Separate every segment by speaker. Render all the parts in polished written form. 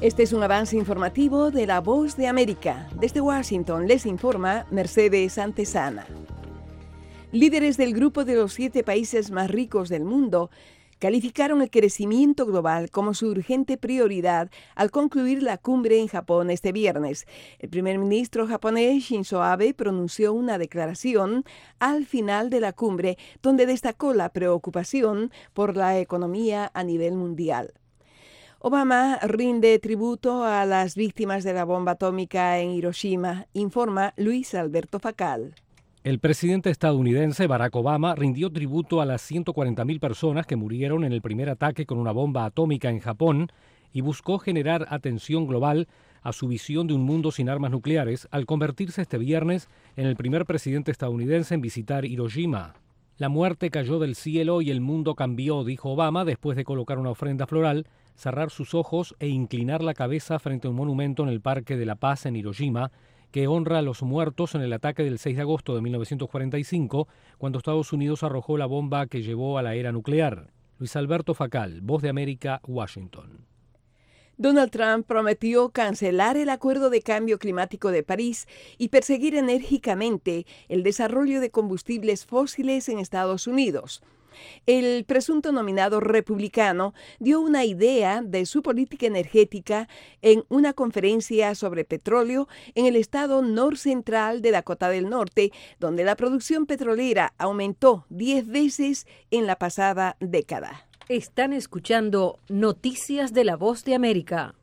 Speaker 1: Este es un avance informativo de La Voz de América. Desde Washington les informa Mercedes Antesana. Líderes del grupo de los 7 países más ricos del mundo calificaron el crecimiento global como su urgente prioridad al concluir la cumbre en Japón este viernes. El primer ministro japonés Shinzo Abe pronunció una declaración al final de la cumbre donde destacó la preocupación por la economía a nivel mundial. Obama rinde tributo a las víctimas de la bomba atómica en Hiroshima, informa Luis Alberto Facal.
Speaker 2: El presidente estadounidense Barack Obama rindió tributo a las 140.000 personas que murieron en el primer ataque con una bomba atómica en Japón y buscó generar atención global a su visión de un mundo sin armas nucleares al convertirse este viernes en el primer presidente estadounidense en visitar Hiroshima. La muerte cayó del cielo y el mundo cambió, dijo Obama después de colocar una ofrenda floral, cerrar sus ojos e inclinar la cabeza frente a un monumento en el Parque de la Paz en Hiroshima, que honra a los muertos en el ataque del 6 de agosto de 1945, cuando Estados Unidos arrojó la bomba que llevó a la era nuclear. Luis Alberto Facal, Voz de América, Washington.
Speaker 1: Donald Trump prometió cancelar el Acuerdo de Cambio Climático de París y perseguir enérgicamente el desarrollo de combustibles fósiles en Estados Unidos. El presunto nominado republicano dio una idea de su política energética en una conferencia sobre petróleo en el estado norcentral de Dakota del Norte, donde la producción petrolera aumentó 10 veces en la pasada década.
Speaker 3: Están escuchando Noticias de La Voz de América.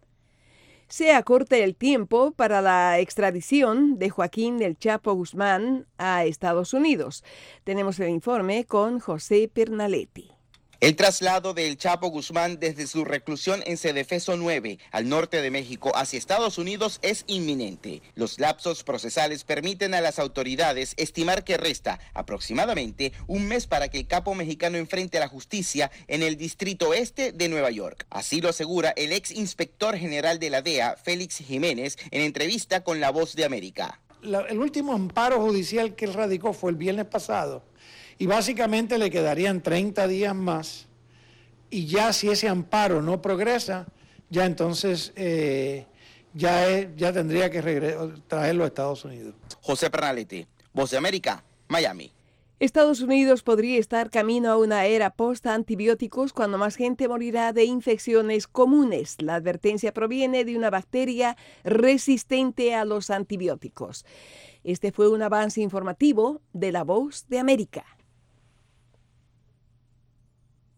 Speaker 1: Se acorta el tiempo para la extradición de Joaquín El Chapo Guzmán a Estados Unidos. Tenemos el informe con José Pernaletti.
Speaker 4: El traslado del Chapo Guzmán desde su reclusión en Cedefeso 9 al norte de México hacia Estados Unidos es inminente. Los lapsos procesales permiten a las autoridades estimar que resta aproximadamente un mes para que el capo mexicano enfrente a la justicia en el Distrito Este de Nueva York. Así lo asegura el ex inspector general de la DEA, Félix Jiménez, en entrevista con La Voz de América.
Speaker 5: El último amparo judicial que él radicó fue el viernes pasado. Y básicamente le quedarían 30 días más y ya si ese amparo no progresa, ya entonces ya tendría que traerlo a Estados Unidos.
Speaker 4: José Pernalete, Voz de América, Miami.
Speaker 1: Estados Unidos podría estar camino a una era post-antibióticos cuando más gente morirá de infecciones comunes. La advertencia proviene de una bacteria resistente a los antibióticos. Este fue un avance informativo de La Voz de América.